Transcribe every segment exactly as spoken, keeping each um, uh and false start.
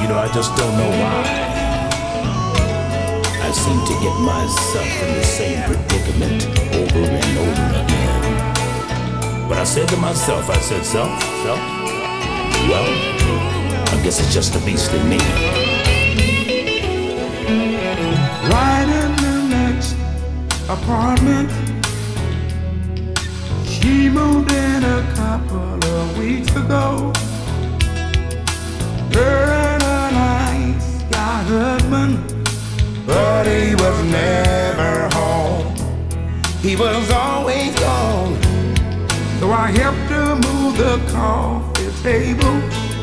You know, I just don't know why. I seem to get myself in the same predicament over and over again. But I said to myself, I said, self, self, well, I guess it's just a beast in me. Right in the next apartment, she moved in a couple of weeks ago. Her and a nice guy husband, but he was never home. He was always gone. So I helped her move the coffee table,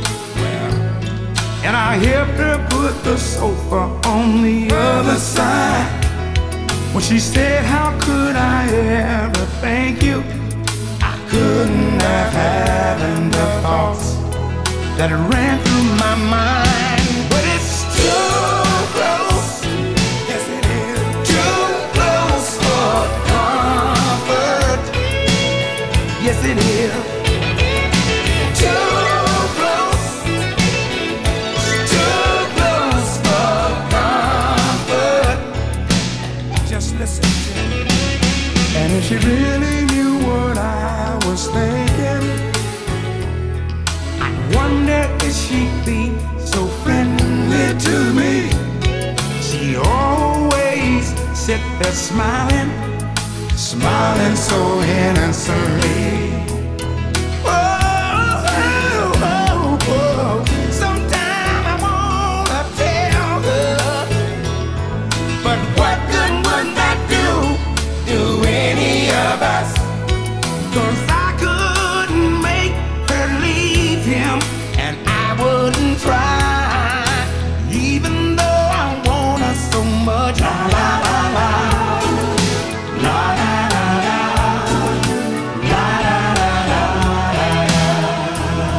and I helped her put the sofa on the other side. When she said, how could I ever thank you? I couldn't have had the thoughts that ran through my mind. But it's too close. Yes, it is. Too close for comfort. Yes, it is. Too close. Too close for comfort. Just listen to me. And if she really knew what I was thinking, I wonder if she'd be so friendly to me. She always sit there smiling, smiling so innocently. Oh, oh, oh, oh. Sometime I wanna tell her, but what good would that do to any of us? 'Cause I couldn't make her leave him, and I wouldn't try, even though I want her so much. La la la la, la la la la, la la la la la.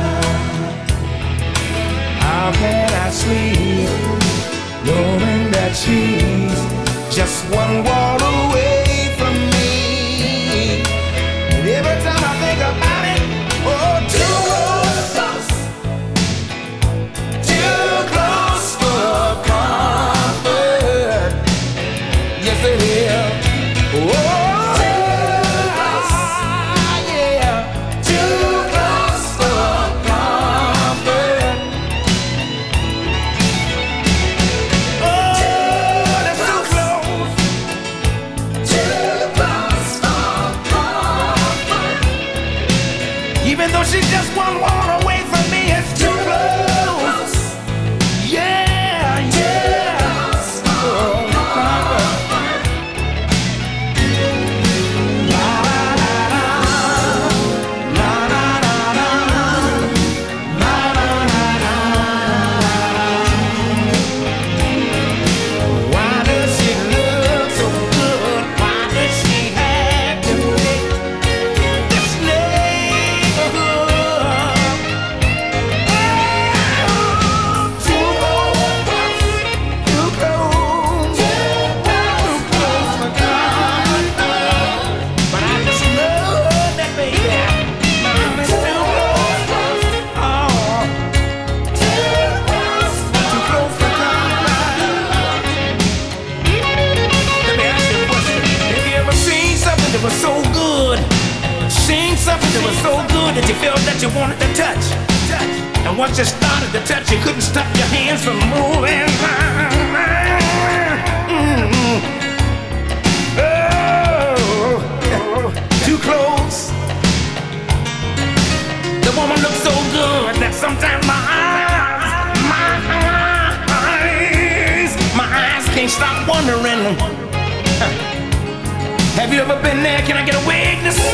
How can I sleep knowing that she's just one wall away from me? And every time I think about it, oh, too close, too close for comfort. Yes, it is. Oh, yeah, too close for comfort. Oh, that's too close, too close for comfort. Even though she's just one wall away from me, it's too close. Yeah, yeah. Oh, comfort. La la la la, la la la la, la la la la. Why does she look so good? Why does she have to make this neighborhood? Oh, too close, too close, too close for comfort. But I just love that baby. It's too close, oh, too close, too close for comfort. Let me ask you a question. Have you ever seen something that was so good? Seen something that was so good that you felt that you wanted to touch? And once you started to touch, you couldn't stop your hands from moving. Mm. Oh, too close. The woman looks so good that sometimes my eyes, my eyes, my eyes can't stop wondering. Have you ever been there? Can I get a witness?